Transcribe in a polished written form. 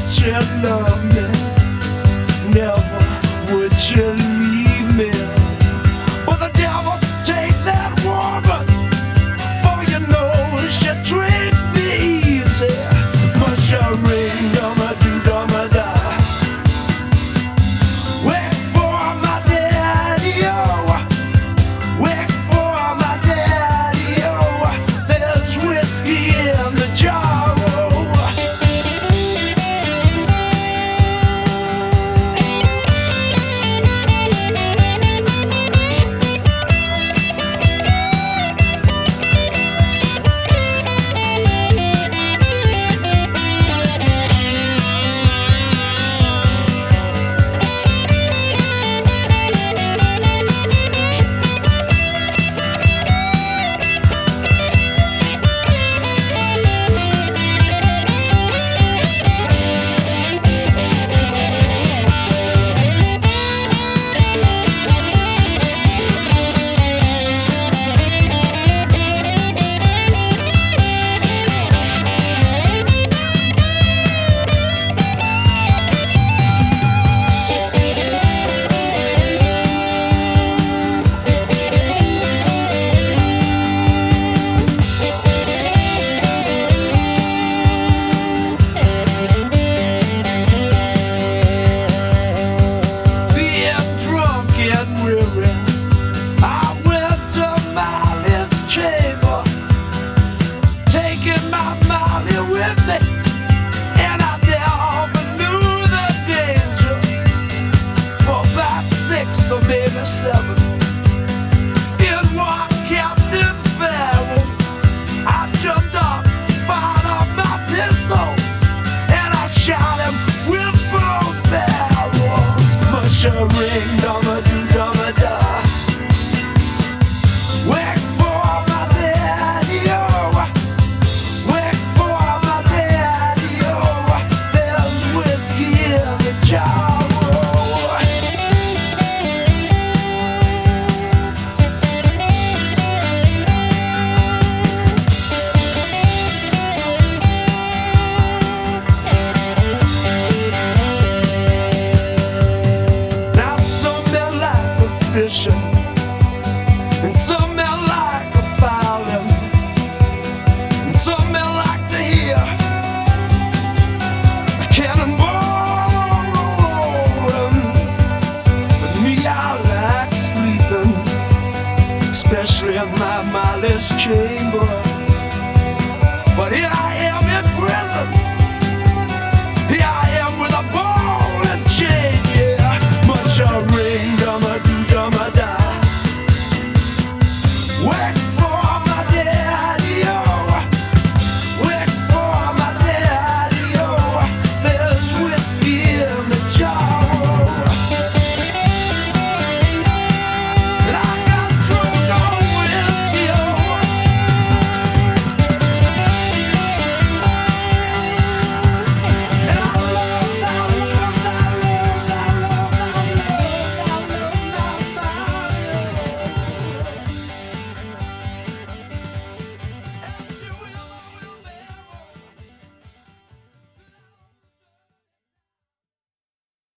would you love me? Never would you leave me? But the devil take that woman, for you know she treat me easy. Must you ring, dum-a-do-dum-a-da. Wait for my daddy, oh. Wait for my daddy, oh. There's whiskey in the jar, oh. So maybe 7 in one Captain Farrell. I jumped up, fired up my pistols, and I shot him with both barrels. Mush a ring, dum-a-do-dum-a-da. Wait for my daddy, oh. Wait for my daddy, oh. There's whiskey in the jar. And some men like a violin, and some men like to hear a cannonball rolling. But me, I like sleeping, especially in my mindless chamber. But here I am.